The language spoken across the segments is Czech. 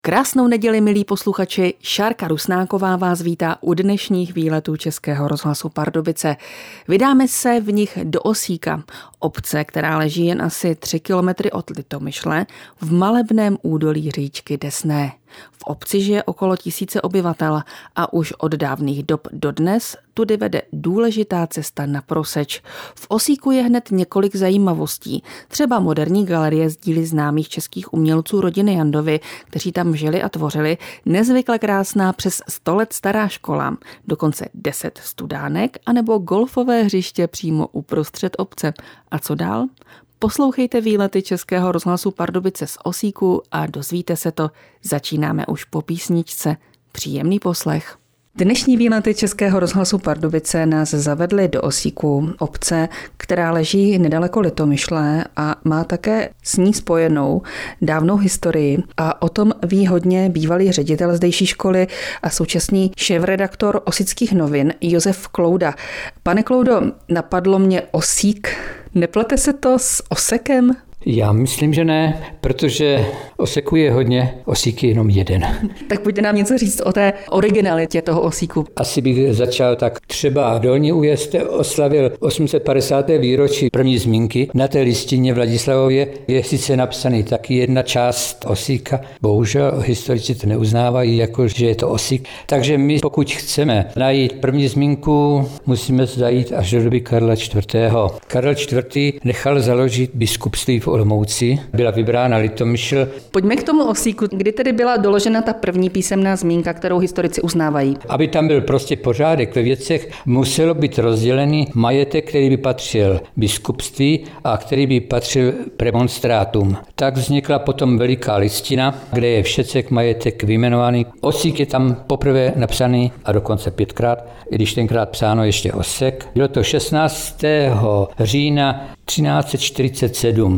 Krásnou neděli, milí posluchači, Šárka Rusnáková vás vítá u dnešních výletů Českého rozhlasu Pardubice. Vydáme se v nich do Osíka, obce, která leží jen asi 3 kilometry od Litomyšle v malebném údolí říčky Desné. V obci žije okolo 1000 obyvatel a už od dávných dob dodnes tudy vede důležitá cesta na Proseč. V Osíku je hned několik zajímavostí. Třeba moderní galerie z díly známých českých umělců rodiny Jandovy, kteří tam žili a tvořili, nezvykle krásná přes 100 let stará škola, dokonce 10 studánek anebo golfové hřiště přímo uprostřed obce. A co dál? Poslouchejte výlety Českého rozhlasu Pardubice z Osíku a dozvíte se to. Začínáme už po písničce. Příjemný poslech. Dnešní výlety Českého rozhlasu Pardubice nás zavedly do Osíku, obce, která leží nedaleko Litomyšle a má také s ní spojenou dávnou historii. A o tom ví hodně bývalý ředitel zdejší školy a současný šéfredaktor Osických novin Josef Klouda. Pane Kloudo, napadlo mě Osík. Neplete se to s Osekem? Já myslím, že ne, protože Oseku je hodně, Osík je jenom jeden. Tak pojďte nám něco říct o té originalitě toho Osíku. Asi bych začal tak. Třeba Dolní Újezd oslavil 850. výročí první zmínky. Na té listině Vladislavově je sice napsaný taky jedna část Osíka. Bohužel historici to neuznávají, jako že je to Osík. Takže my, pokud chceme najít první zmínku, musíme zajít až do doby Karla IV. Karel IV. Nechal založit biskupství v Olomouci, byla vybrána Litomyšl. Pojďme k tomu Osíku, kdy tedy byla doložena ta první písemná zmínka, kterou historici uznávají. Aby tam byl prostě pořádek ve věcech, muselo být rozdělený majetek, který by patřil biskupství a který by patřil premonstrátům. Tak vznikla potom veliká listina, kde je všecek majetek vyjmenovaný. Osík je tam poprvé napsaný a dokonce 5krát, i když tenkrát psáno ještě Osek. Bylo to 16. října 1347,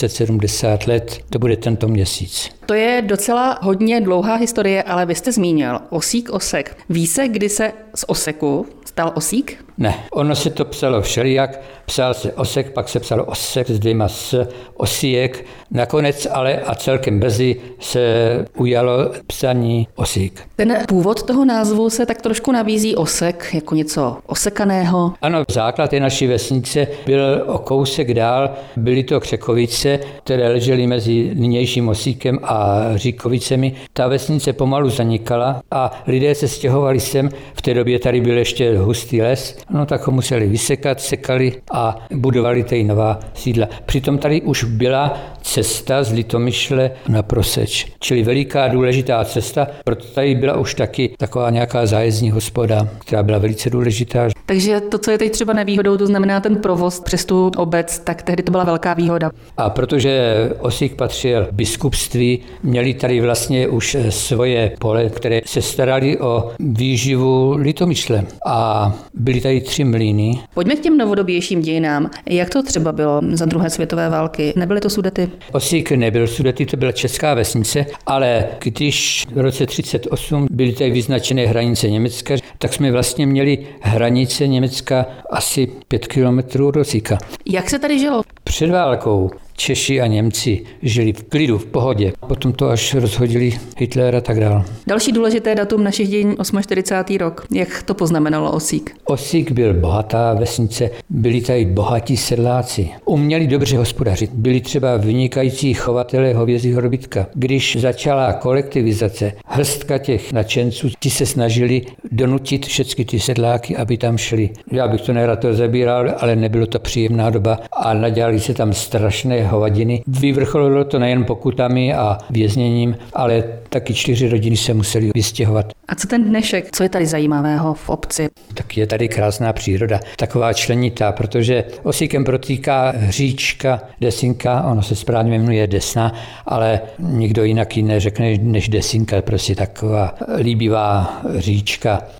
670 let, to bude tento měsíc. To je docela hodně dlouhá historie, ale vy jste zmínil Osík, Osek. Ví se, kdy se z Oseku stal Osík? Ne, ono se to psalo všelijak, psal se Osek, pak se psalo Osek s 2 s, Osíjek, nakonec ale a celkem brzy se ujalo psaní Osík. Ten původ toho názvu se tak trošku nabízí Osek, jako něco osekaného. Ano, základ té naší vesnice byl o kousek dál, byly to Křekovice, které ležely mezi nynějším Osíkem a Říkovicemi. Ta vesnice pomalu zanikala a lidé se stěhovali sem, v té době tady byl ještě hustý les, no tak ho museli vysekat, sekali a budovali tady nová sídla. Přitom tady už byla cesta z Litomyšle na Proseč, čili veliká důležitá cesta, proto tady byla už taky taková nějaká zájezdní hospoda, která byla velice důležitá. Takže to, co je teď třeba nevýhodou, to znamená ten provoz přes tu obec, tak tehdy to byla velká výhoda. A protože Osík patřil biskupství, měli tady vlastně už svoje pole, které se starali o výživu Litomyšle. A byly tady 3 mlýny. Pojďme k těm novodobějším dějinám. Jak to třeba bylo za druhé světové války? Nebyly to Sudety? Osík nebyl Sudety, to byla česká vesnice, ale když v roce 1938 byly tady vyznačené hranice Německa, tak jsme vlastně měli hranice Německa asi 5 kilometrů od Osíka. Jak se tady žilo? Před válkou Češi a Němci žili v klidu, v pohodě. Potom to až rozhodili Hitler a tak dále. Další důležité datum našich dějin 48. rok. Jak to poznamenalo Osík? Osík byl bohatá vesnice, byli tady bohatí sedláci. Uměli dobře hospodařit. Byli třeba vynikající chovatelé hovězího dobytka. Když začala kolektivizace, hrstka těch nadšenců, ti se snažili donutit všechny ty sedláky, aby tam šli. Já bych to nerad rozebíral, ale nebylo to příjemná doba a nadělali se tam strašné hovadiny. Vyvrcholilo to nejen pokutami a vězněním, ale taky 4 rodiny se museli vystěhovat. A co ten dnešek? Co je tady zajímavého v obci? Tak je tady krásná příroda, taková členitá, protože Osíkem protýká říčka Desinka, ono se správně jmenuje Desna, ale nikdo jinak ji neřekne než Desinka, prostě taková líbivá říčka.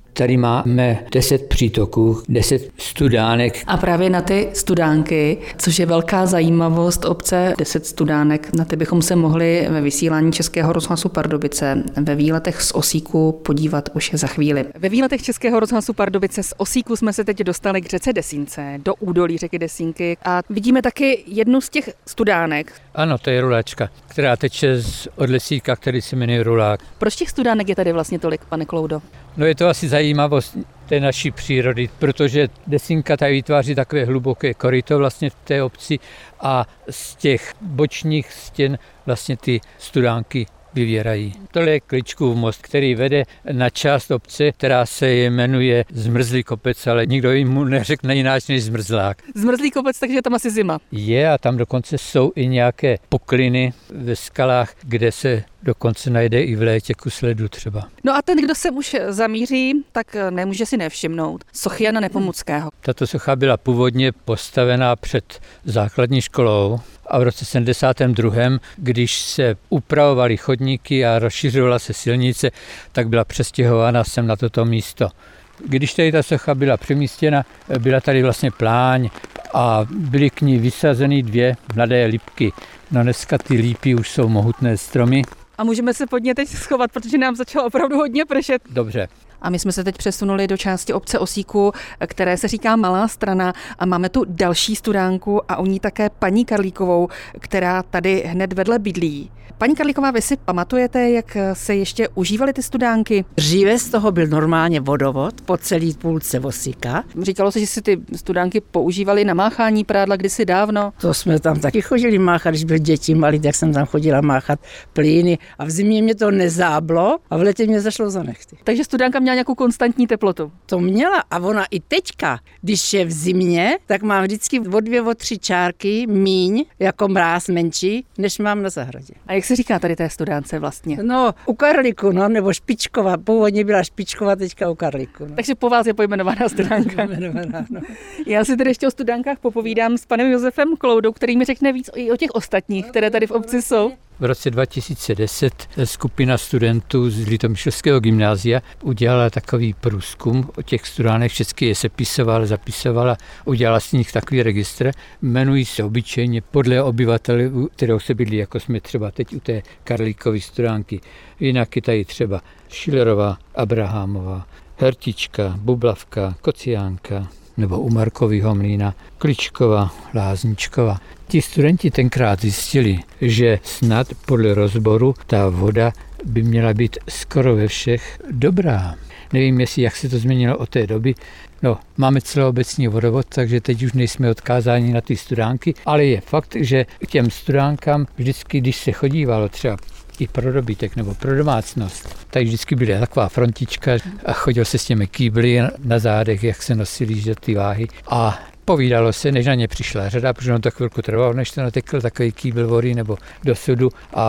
Tady máme 10 přítoků, 10 studánek. A právě na ty studánky, což je velká zajímavost obce 10 studánek, na ty bychom se mohli ve vysílání Českého rozhlasu Pardubice ve výletech z Osíku podívat už za chvíli. Ve výletech Českého rozhlasu Pardubice z Osíku jsme se teď dostali k řece Desínce, do údolí řeky Desínky a vidíme taky jednu z těch studánek. Ano, to je ruláčka, která teče od lesíka, který se jmenuje Rulák. Proč těch studánek je tady vlastně tolik, pane Kloudo? No je to asi zajímavost té naší přírody, protože Desínka tady vytváří takové hluboké koryto vlastně v té obci a z těch bočních stěn vlastně ty studánky vyvěrají. Tohle je Kličkův most, který vede na část obce, která se jmenuje Zmrzlý kopec, ale nikdo jim mu neřekne jináč než Zmrzlák. Zmrzlý kopec, takže je tam asi zima. Je a tam dokonce jsou i nějaké pukliny ve skalách, kde se dokonce najde i v létě kus ledu třeba. No a ten, kdo se už zamíří, tak nemůže si nevšimnout sochy Jana Nepomuckého. Tato socha byla původně postavená před základní školou a v roce 72., když se upravovaly chodníky a rozšiřovala se silnice, tak byla přestěhována sem na toto místo. Když tady ta socha byla přemístěna, byla tady vlastně pláň a byly k ní vysazeny 2 mladé lípky. No dneska ty lípy už jsou mohutné stromy. A můžeme se pod ně teď schovat, protože nám začalo opravdu hodně pršet. Dobře. A my jsme se teď přesunuli do části obce Osíku, které se říká Malá Strana a máme tu další studánku a u ní také paní Karlíkovou, která tady hned vedle bydlí. Paní Karlíková, vy si pamatujete, jak se ještě užívaly ty studánky? Dříve z toho byl normálně vodovod po celý půlce Osíka. Říkalo se, že si ty studánky používaly na máchání prádla kdysi dávno. To jsme tam taky chodili máchat, když byly děti malí, tak jsem tam chodila máchat plíny a v zimě mě to nezáblo a v létě mě zašlo za nechty. Takže studánka měla nějakou konstantní teplotu. To měla a ona i teďka, když je v zimě, tak mám vždycky o 2, o 3 čárky míň, jako mráz menší, než mám na zahradě. A jak se říká tady té studánce vlastně? No, u Karlíku, no, nebo Špičková. Původně byla Špičková, teďka u Karlíku. No. Takže po vás je pojmenovaná studánka. No. Já si tedy ještě o studánkách popovídám s panem Josefem Kloudou, který mi řekne víc i o těch ostatních, které tady v obci jsou. V roce 2010 skupina studentů z Litomyšlského gymnázia udělala takový průzkum o těch studánech, všechny je zapisovala, udělala z nich takový registr, jmenují se obyčejně podle obyvatelů, kterou se bydlí, jako jsme třeba teď u té Karlíkové studánky. Jinak je tady třeba Schillerová, Abrahamová, Hertička, Bublavka, Kociánka, nebo u Markovýho mlýna, Kličkova, Lázničkova. Ti studenti tenkrát zjistili, že snad podle rozboru ta voda by měla být skoro ve všech dobrá. Nevím, jak se to změnilo od té doby. No, máme celoobecní vodovod, takže teď už nejsme odkázáni na ty studánky, ale je fakt, že k těm studánkám vždycky, když se chodívalo třeba i pro dobytek nebo pro domácnost, tak vždycky byla taková frontička a chodil se s těmi kýbly na zádech, jak se nosili, že ty váhy. A povídalo se, než na ně přišla řada, protože on to chvilku trvalo, než to natekl takový kýbl vody nebo do sudu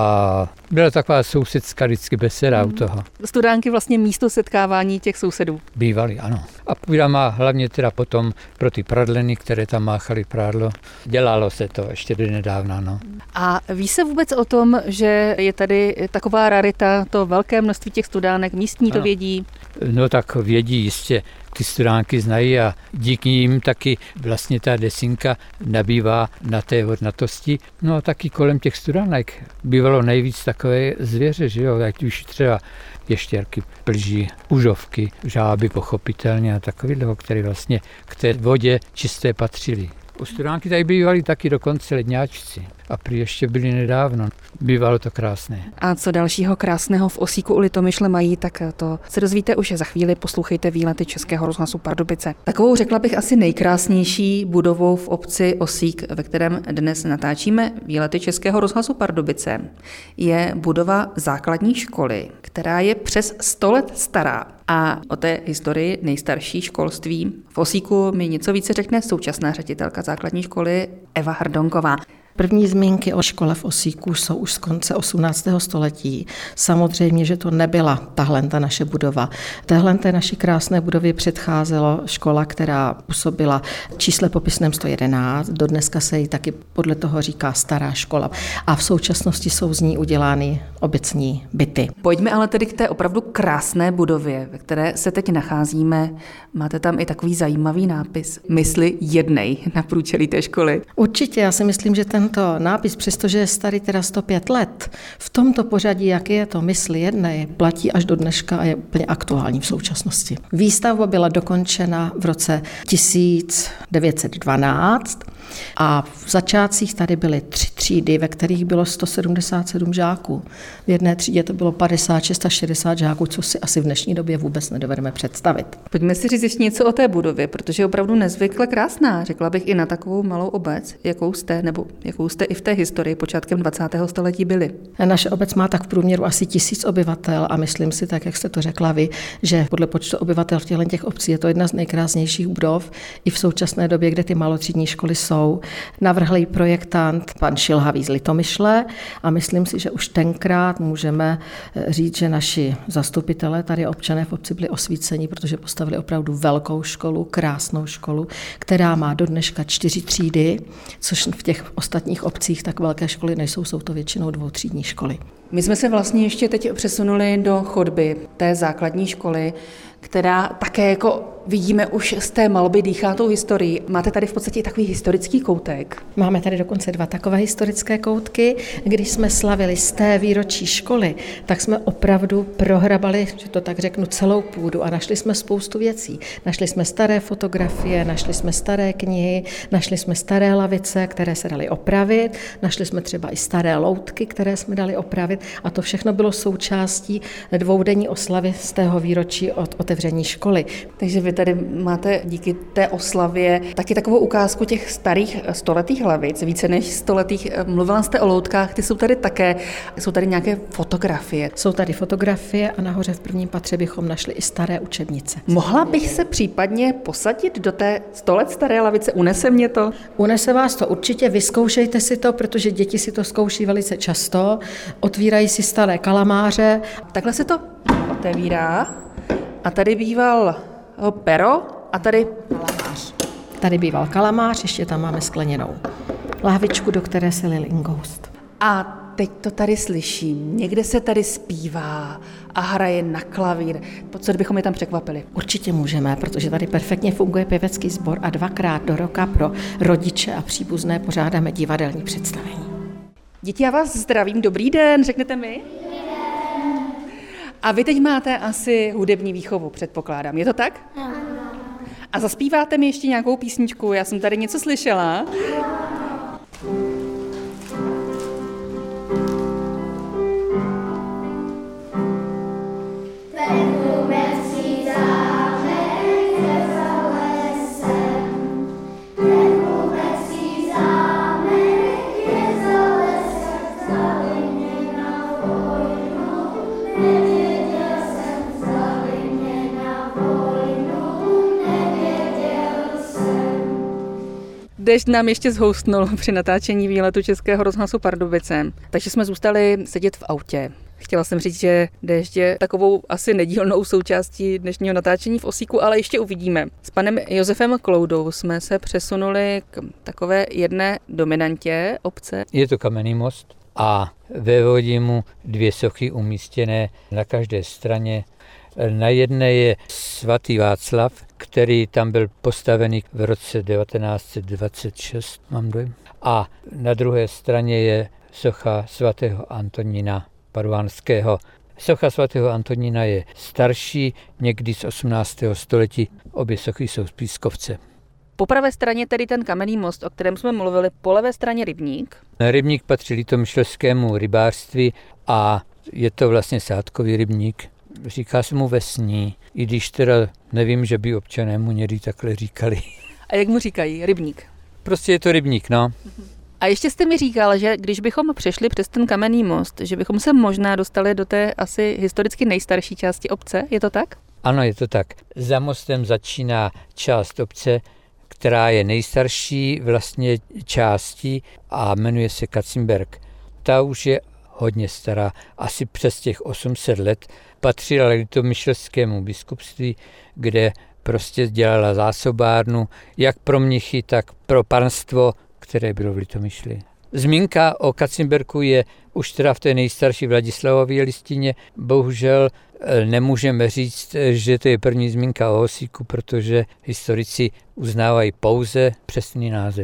a byla taková sousedská vždycky beseda u toho. Studánky vlastně místo setkávání těch sousedů. Bývaly, ano. A povídám má hlavně teda potom pro ty pradleny, které tam máchali prádlo. Dělalo se to ještě do nedávna, no. A ví se vůbec o tom, že je tady taková rarita, to velké množství těch studánek, místní to vědí? No tak vědí jistě, ty studánky znají a díky nim taky vlastně ta Desínka nabývá na té vodnatosti. No a taky kolem těch studánek bývalo nejvíc takové zvěře, že jo, ať už třeba ještěrky, plži, užovky, žáby pochopitelně a takového, které vlastně k té vodě čisté patřily. U studánky tady bývali taky dokonce ledňáčci a prý ještě byli nedávno. Bývalo to krásné. A co dalšího krásného v Osíku u Litomyšle mají, tak to se dozvíte už za chvíli. Poslouchejte výlety Českého rozhlasu Pardubice. Takovou řekla bych asi nejkrásnější budovou v obci Osík, ve kterém dnes natáčíme výlety Českého rozhlasu Pardubice, je budova základní školy, která je přes 100 let stará. A o té historii nejstarší školství v Osíku mi něco více řekne současná ředitelka základní školy Eva Hrdonková. První zmínky o škole v Osíku jsou už z konce 18. století. Samozřejmě, že to nebyla tahle naše budova. Téhle naší krásné budově předcházela škola, která působila v čísle popisném 111. Dodneska se jí taky podle toho říká stará škola. A v současnosti jsou z ní udělány obecní byty. Pojďme ale tedy k té opravdu krásné budově, ve které se teď nacházíme. Máte tam i takový zajímavý nápis Mysli jednej na průčelí té školy. Určitě, já si myslím, že tento nápis, přestože je starý teda 105 let, v tomto pořadí, jak je to Mysli jednej, platí až do dneška a je úplně aktuální v současnosti. Výstavba byla dokončena v roce 1912 a v začátcích tady byly 3 třídy, ve kterých bylo 177 žáků. V jedné třídě to bylo 56 až 60 žáků, co si asi v dnešní době vůbec nedovedeme představit. Pojďme si říct ještě něco o té budově, protože je opravdu nezvykle krásná. Řekla bych i na takovou malou obec, jakou jste i v té historii počátkem 20. století byli. Naše obec má tak v průměru asi 1000 obyvatel a myslím si, tak jak jste to řekla vy, že podle počtu obyvatel v těch obcí je to jedna z nejkrásnějších budov i v současné době, kde ty malotřídní školy jsou. Navrhl ji projektant pan Šilhavý z Litomyšle a myslím si, že už tenkrát můžeme říct, že naši zastupitelé, tady občané v obci byli osvíceni, protože postavili opravdu velkou školu, krásnou školu, která má do dneška 4 třídy, což v těch ostatních obcích tak velké školy nejsou, jsou to většinou 2třídní školy. My jsme se vlastně ještě teď přesunuli do chodby té základní školy, která také jako vidíme už z té malby dýchá tou historii. Máte tady v podstatě i takový historický koutek. Máme tady dokonce 2 takové historické koutky. Když jsme slavili 100. výročí školy, tak jsme opravdu prohrabali, že to tak řeknu, celou půdu a našli jsme spoustu věcí. Našli jsme staré fotografie, našli jsme staré knihy, našli jsme staré lavice, které se daly opravit, našli jsme třeba i staré loutky, které jsme dali opravit a to všechno bylo součástí 2denní oslavy 100. výročí od otevření školy. Takže vy tady máte díky té oslavě taky takovou ukázku těch starých stoletých hlavic, více než stoletých. Mluvila jste o loutkách, ty jsou tady také. Jsou tady nějaké fotografie. Jsou tady fotografie a nahoře v prvním patře bychom našli i staré učebnice. Mohla bych se případně posadit do té 100 let staré lavice? Unese mě to? Unese vás to určitě, vyzkoušejte si to, protože děti si to zkouší velice často. Otvírají si staré kalamáře. Takhle se to otevírá a tady býval pero a tady kalamář. Tady býval kalamář, ještě tam máme skleněnou lahvičku, do které se lil ingoust. A teď to tady slyším. Někde se tady zpívá a hraje na klavír. Co bychom je tam překvapili? Určitě můžeme, protože tady perfektně funguje pěvecký sbor a 2krát do roka pro rodiče a příbuzné pořádáme divadelní představení. Děti, já vás zdravím. Dobrý den, řeknete mi? A vy teď máte asi hudební výchovu, předpokládám. Je to tak? Ano. A zaspíváte mi ještě nějakou písničku? Já jsem tady něco slyšela. Déšť nám ještě zhoustnul při natáčení výletu Českého rozhlasu Pardubice, takže jsme zůstali sedět v autě. Chtěla jsem říct, že déšť je takovou asi nedílnou součástí dnešního natáčení v Osíku, ale ještě uvidíme. S panem Josefem Kloudou jsme se přesunuli k takové jedné dominantě obce. Je to kamenný most a ve vodí mu 2 sochy umístěné na každé straně. Na jedné je svatý Václav, který tam byl postavený v roce 1926, mám dojem. A na druhé straně je socha svatého Antonína Paduvánského. Socha svatého Antonína je starší, někdy z 18. století. Obě sochy jsou z pískovce. Po pravé straně tedy ten kamenný most, o kterém jsme mluvili, po levé straně rybník. Rybník patří litomyšlskému rybářství a je to vlastně sádkový rybník. Říká se mu Vesní, i když teda nevím, že by občané mu někdy takhle říkali. A jak mu říkají? Rybník. Prostě je to rybník, no. A ještě jste mi říkal, že když bychom přešli přes ten kamenný most, že bychom se možná dostali do té asi historicky nejstarší části obce, je to tak? Ano, je to tak. Za mostem začíná část obce, která je nejstarší vlastně částí a jmenuje se Katzenberg. Ta už je hodně stará, asi přes těch 800 let, patřila litomyšlskému biskupství, kde prostě dělala zásobárnu, jak pro mnichy, tak pro panstvo, které bylo v Litomyšli. Zmínka o Katzenbergu je už teda v té nejstarší Vladislavově listině. Bohužel nemůžeme říct, že to je první zmínka o Osíku, protože historici uznávají pouze přesný název.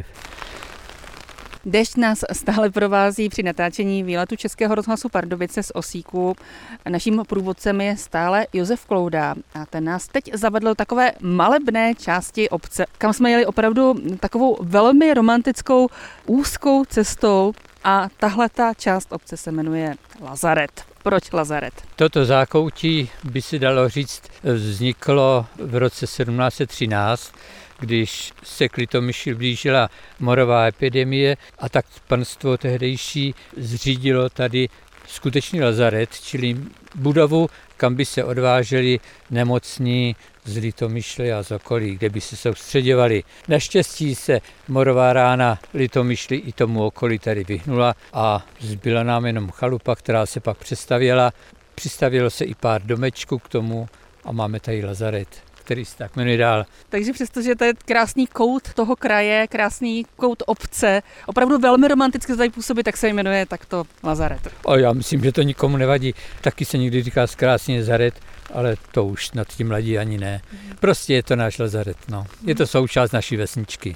Déšť nás stále provází při natáčení výletu Českého rozhlasu Pardubice z Osíku. Naším průvodcem je stále Josef Klouda a ten nás teď zavedl takové malebné části obce, kam jsme jeli opravdu takovou velmi romantickou úzkou cestou a tahle ta část obce se jmenuje Lazaret. Proč Lazaret? Toto zákoutí, by se dalo říct, vzniklo v roce 1713, když se k Litomyšli blížila morová epidemie a tak panstvo tehdejší zřídilo tady skutečný lazaret, čili budovu, kam by se odváželi nemocní z Litomyšle a z okolí, kde by se soustředěvali. Naštěstí se morová rána Litomyšli i tomu okolí tady vyhnula a zbyla nám jenom chalupa, která se pak přestavěla. Přistavělo se i pár domečků k tomu a máme tady lazaret, který se tak jmenuje dál. Takže přestože to je krásný kout toho kraje, krásný kout obce, opravdu velmi romanticky tady působí, tak se jmenuje takto Lazaret. A já myslím, že to nikomu nevadí. Taky se někdy říká zkrásně Zaret, ale to už nad tím mladí ani ne. Prostě je to náš Lazaret, no. Je to součást naší vesničky.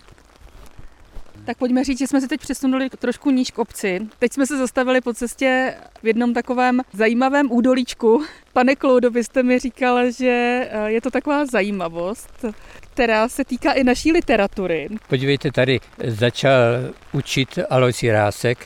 Tak pojďme říct, že jsme se teď přesunuli trošku níž k obci. Teď jsme se zastavili po cestě v jednom takovém zajímavém údolíčku. Pane Kloudo, vy jste mi říkal, že je to taková zajímavost, která se týká i naší literatury. Podívejte, tady začal učit Alois Jirásek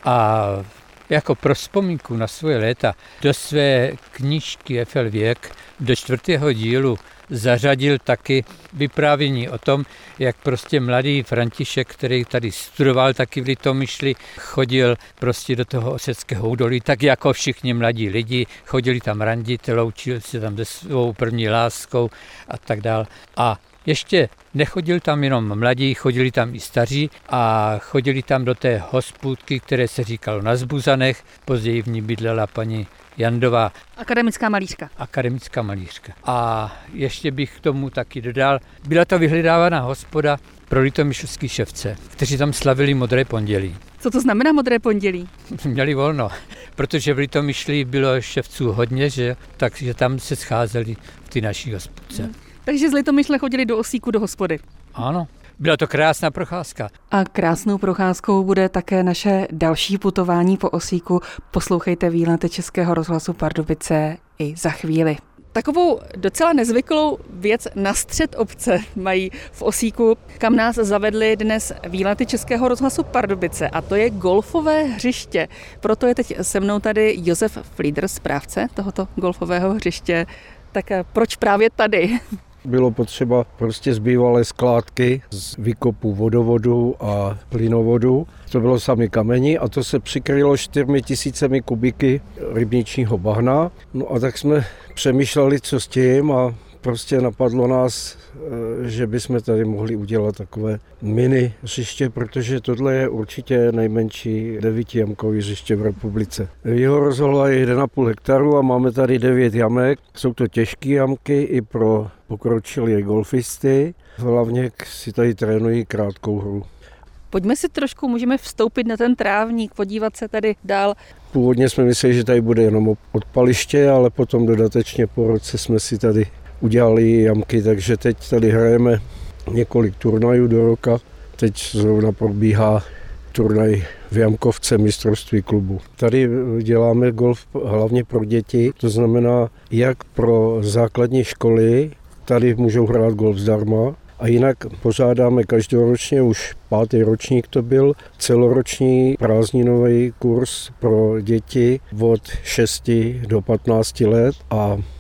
a jako pro vzpomínku na svoje léta do své knížky Eiffel věk do 4. dílu zařadil taky vyprávění o tom, jak prostě mladý František, který tady studoval taky v Litomyšli, chodil prostě do toho oseckého údolí, tak jako všichni mladí lidi, chodili tam randit, loučili se tam se svou první láskou a tak dál. A ještě nechodil tam jenom mladí, chodili tam i staří a chodili tam do té hospůdky, které se říkalo Na Zbuzanech, později v ní bydlela paní Jandová. Akademická malířka. Akademická malířka. A ještě bych k tomu taky dodal, byla to vyhledávaná hospoda pro litomyšlský ševce, kteří tam slavili Modré pondělí. Co to znamená Modré pondělí? Měli volno, protože v Litomyšli bylo ševců hodně, že? Takže tam se scházeli v ty naší hospodce. Takže z Litomyšle chodili do Osíku do hospody. Ano. Byla to krásná procházka. A krásnou procházkou bude také naše další putování po Osíku. Poslouchejte výlety Českého rozhlasu Pardubice i za chvíli. Takovou docela nezvyklou věc na střed obce mají v Osíku, kam nás zavedli dnes výlety Českého rozhlasu Pardubice, a to je golfové hřiště. Proto je teď se mnou tady Josef Flieder, správce tohoto golfového hřiště. Tak proč právě tady? Bylo potřeba prostě z bývalé skládky, z výkopu vodovodu a plynovodu. To bylo sami kameni a to se přikrylo 4000 kubiky rybničního bahna. No a tak jsme přemýšleli, co s tím, a prostě napadlo nás, že bychom tady mohli udělat takové mini hřiště, protože tohle je určitě nejmenší 9jamkový hřiště v republice. Jeho rozloha je 1,5 hektaru a máme tady 9 jamek. Jsou to těžké jamky i pro pokročilé golfisty. Hlavně si tady trénují krátkou hru. Pojďme si trošku, můžeme vstoupit na ten trávník, podívat se tady dál. Původně jsme mysleli, že tady bude jenom odpaliště, ale potom dodatečně po roce jsme si tady udělali jamky, takže teď tady hrajeme několik turnajů do roka. Teď zrovna probíhá turnaj v jamkovce mistrovství klubu. Tady děláme golf hlavně pro děti, to znamená jak pro základní školy, tady můžou hrát golf zdarma, a jinak pořádáme každoročně, už 5. ročník to byl, celoroční prázdninový kurz pro děti od 6 do 15 let a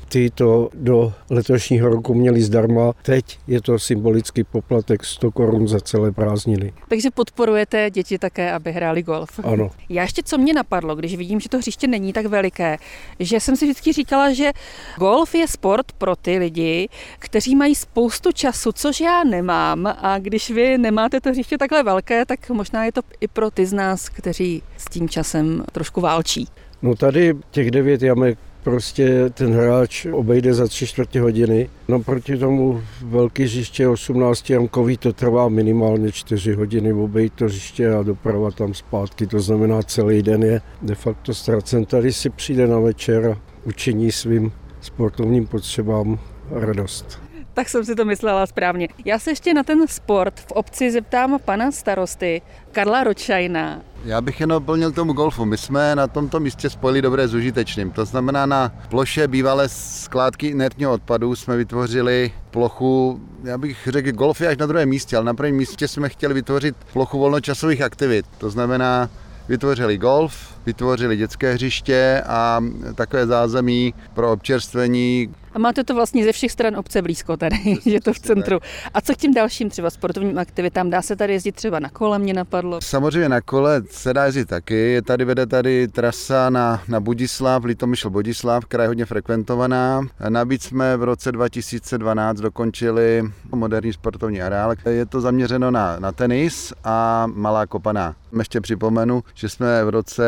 ty to do letošního roku měli zdarma. Teď je to symbolický poplatek 100 korun za celé prázdniny. Takže podporujete děti také, aby hráli golf. Ano. Já ještě co mě napadlo, když vidím, že to hřiště není tak veliké, že jsem si vždycky říkala, že golf je sport pro ty lidi, kteří mají spoustu času, což já nemám, a když vy nemáte to hřiště takhle velké, tak možná je to i pro ty z nás, kteří s tím časem trošku válčí. No tady těch 9 jamek prostě ten hráč obejde za 3/4 hodiny. No proti tomu velký hřiště 18 jamkový to trvá minimálně 4 hodiny obejít to hřiště a doprava tam zpátky. To znamená celý den je de facto ztracen. Tady si přijde na večer a učiní svým sportovním potřebám radost. Tak jsem si to myslela správně. Já se ještě na ten sport v obci zeptám pana starosty Karla Ročajna. Já bych jen doplnil tomu golfu. My jsme na tomto místě spojili dobré s užitečným. To znamená, na ploše bývalé skládky inertního odpadu jsme vytvořili plochu, já bych řekl, golf je až na druhém místě, ale na prvním místě jsme chtěli vytvořit plochu volnočasových aktivit. To znamená, vytvořili golf, vytvořili dětské hřiště a takové zázemí pro občerstvení. A máte to vlastně ze všech stran obce blízko tady, je to v centru. A co k těm dalším třeba sportovním aktivitám? Dá se tady jezdit třeba na kole, mě napadlo? Samozřejmě na kole se dá jezdit taky. Vede tady trasa na Budislav, Litomyšl-Budislav, která je hodně frekventovaná. Navíc jsme v roce 2012 dokončili moderní sportovní areál. Je to zaměřeno na tenis a malá kopaná. Ještě připomenu, že jsme v roce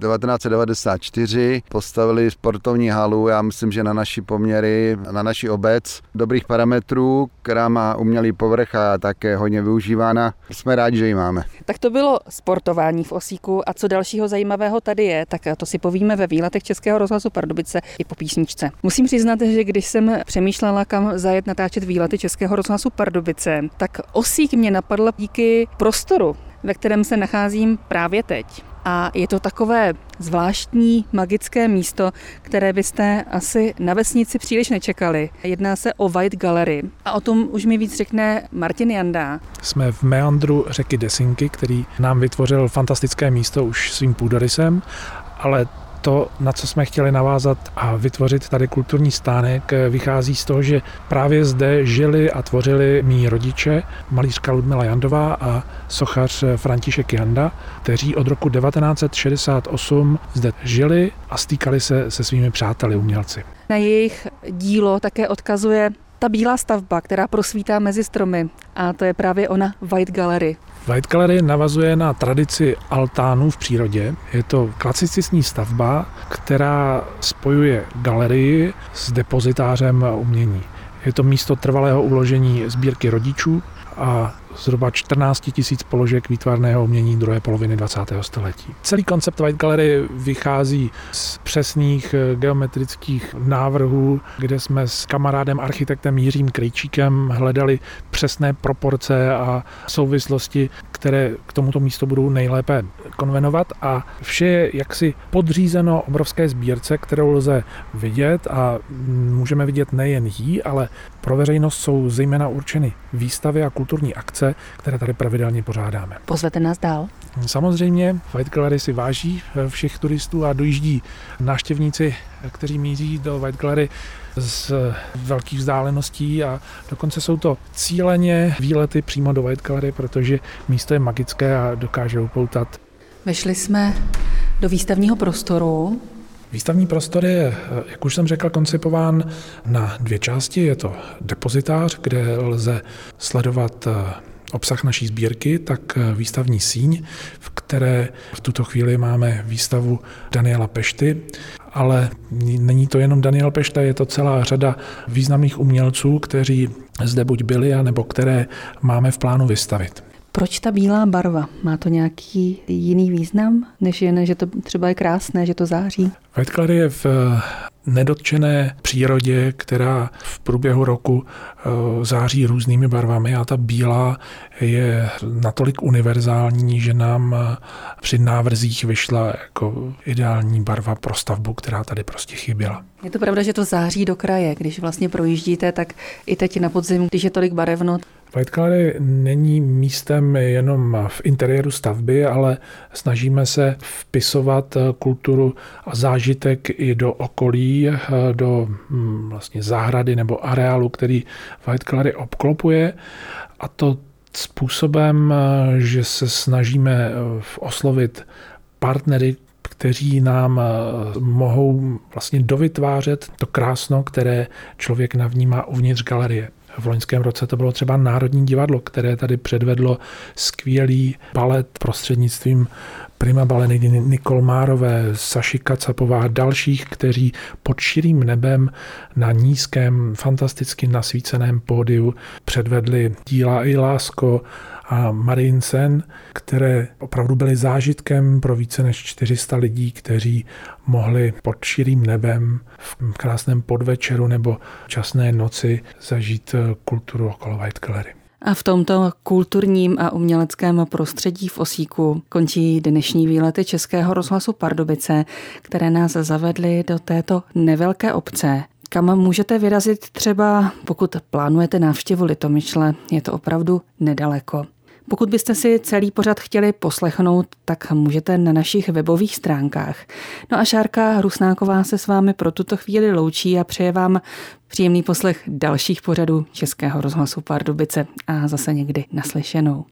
1994 postavili sportovní halu, já myslím, že na naši poměry, na naši obec, dobrých parametrů, která má umělý povrch a také hodně využívána. Jsme rádi, že ji máme. Tak to bylo sportování v Osíku, a co dalšího zajímavého tady je, tak to si povíme ve výletech Českého rozhlasu Pardubice i po písničce. Musím přiznat, že když jsem přemýšlela, kam zajet natáčet výlety Českého rozhlasu Pardubice, tak Osík mě napadl díky prostoru, ve kterém se nacházím právě teď. A je to takové zvláštní magické místo, které byste asi na vesnici příliš nečekali. Jedná se o White Gallery a o tom už mi víc řekne Martin Janda. Jsme v meandru řeky Desinky, který nám vytvořil fantastické místo už svým půdorysem, ale to, na co jsme chtěli navázat a vytvořit tady kulturní stánek, vychází z toho, že právě zde žili a tvořili mí rodiče, malířka Ludmila Jandová a sochař František Janda, kteří od roku 1968 zde žili a stýkali se se svými přáteli umělci. Na jejich dílo také odkazuje ta bílá stavba, která prosvítá mezi stromy, a to je právě ona White Gallery. White Gallery navazuje na tradici altánů v přírodě. Je to klasicistní stavba, která spojuje galerii s depozitářem umění. Je to místo trvalého uložení sbírky rodičů a zhruba 14 000 položek výtvarného umění druhé poloviny 20. století. Celý koncept White Gallery vychází z přesných geometrických návrhů, kde jsme s kamarádem architektem Jiřím Krejčíkem hledali přesné proporce a souvislosti, které k tomuto místu budou nejlépe konvenovat, a vše je jaksi podřízeno obrovské sbírce, kterou lze vidět, a můžeme vidět nejen jí, ale pro veřejnost jsou zejména určeny výstavy a kulturní akce, které tady pravidelně pořádáme. Pozvete nás dál? Samozřejmě, White Gallery si váží všech turistů a dojíždí návštěvníci, kteří míří do White Gallery z velkých vzdáleností, a dokonce jsou to cíleně výlety přímo do White Gallery, protože místo je magické a dokáže upoutat. Vešli jsme do výstavního prostoru. Výstavní prostor je, jak už jsem řekl, koncipován na 2 části. Je to depozitář, kde lze sledovat obsah naší sbírky, tak výstavní síň, v které v tuto chvíli máme výstavu Daniela Pešty, ale není to jenom Daniel Pešta, je to celá řada významných umělců, kteří zde buď byli, anebo které máme v plánu vystavit. Proč ta bílá barva? Má to nějaký jiný význam, než jen, že to třeba je krásné, že to září? White Gallery je v nedotčené přírodě, která v průběhu roku září různými barvami, a ta bílá je natolik univerzální, že nám při návrzích vyšla jako ideální barva pro stavbu, která tady prostě chyběla. Je to pravda, že to září do kraje, když vlastně projíždíte, tak i teď na podzim, když je tolik barevno. White Gallery není místem jenom v interiéru stavby, ale snažíme se vpisovat kulturu a zážitek i do okolí, do vlastně zahrady nebo areálu, který White Gallery obklopuje, a to způsobem, že se snažíme oslovit partnery, kteří nám mohou vlastně dovytvářet to krásno, které člověk navnímá uvnitř galerie. V loňském roce to bylo třeba Národní divadlo, které tady předvedlo skvělý balet prostřednictvím prima baleriny Nikol Márové, Saši Kacapová a dalších, kteří pod širým nebem na nízkém, fantasticky nasvíceném pódiu předvedli díla I Lásko a Marin Sen, které opravdu byly zážitkem pro více než 400 lidí, kteří mohli pod širým nebem v krásném podvečeru nebo časné noci zažít kulturu okolo White Gallery. A v tomto kulturním a uměleckém prostředí v Osíku končí dnešní výlety Českého rozhlasu Pardubice, které nás zavedly do této nevelké obce. Kam můžete vyrazit třeba, pokud plánujete návštěvu Litomyšle, je to opravdu nedaleko. Pokud byste si celý pořad chtěli poslechnout, tak můžete na našich webových stránkách. No a Šárka Rusnáková se s vámi pro tuto chvíli loučí a přeje vám příjemný poslech dalších pořadů Českého rozhlasu Pardubice a zase někdy naslyšenou.